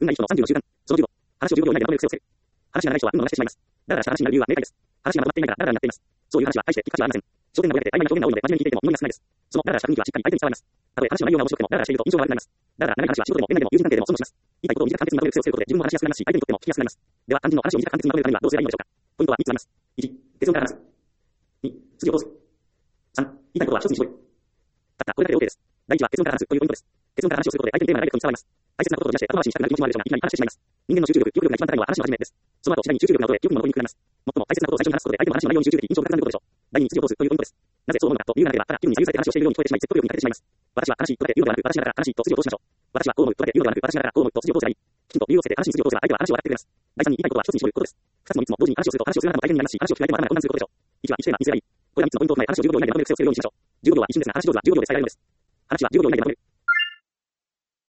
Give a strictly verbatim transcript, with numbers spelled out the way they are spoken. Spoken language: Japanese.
運がいい人のさんじゅうの習慣。そのじゅうご、話をじゅうごびょう以内でまとめる癖をつける。話が長い人は運の話してしまいます。だらだらした話になる理由は明快です。話がまとまっていないからだらだらになっています。そういう話は大して聞く価値はありません。焦点がぼやけて曖昧な表現が多いので真面目に聞いていても実りが少ないです。そのだらだらした雰囲気はしっかり相手に伝わります。たとえ話の内容が面白くてもだらだらしていると印象が悪くなります。だらだら長い話は仕事でも恋愛でも友人関係でも損をします。言いたいことを短く簡潔にまとめる癖をつけることで自分も話しやすくなりますし、相手にとっても聞きやすくなります。では、肝心の話を短く簡潔にまとめるためにはどうすればいいのでしょうか。ポイントはみっつあります。いち、結論から話す。に、筋を通す。さん、言いたいことは一つに絞る。たったこれだけで OK です。第一は結論から話すというポイントです。結論から話をすることで相手にテーマがダイレクトに伝わります。大切なことを取り出して後回しにしたくなる気持ちもあるでしょうが、いきなり話してしまいます。人間の集中力、記憶力が一番高いのは話の始めです。その後、次第に集中力が衰え、記憶も残りにくくなります。最も大切なことを最初に話すことで相手の話の内容に集中でき、印象が深くなることでしょう。第二に筋を通すというポイントです。なぜそう思うのかというのがなければ、ただ気分に左右されて話をしているように聞こえてしまい、説得力に欠けてしまいます。私は話とだけ言うのではなく、私ながら話と筋を通しましょう。私はこう思うとだけ言うのではなく、私ながらこう思うと筋を通せばいい。きちんと理由をつけて話に筋を通せば相手は話を分かってくれます。第三に言いたいことは一つに絞ることです。二つも三つも同時に話をすると話をする中でも相手になりますし、話を聞く相手もまだまだ混乱することでしょう。いちは一テーマにすればいい。これら三つのポイントを踏まえ話をじゅうごびょう以内でまとめる癖をつけるようにしましょう。じゅうごびょうは一瞬ですが話上手はじゅうごびょうで伝えられるのです。話はじゅうごびょう以内でまとめる。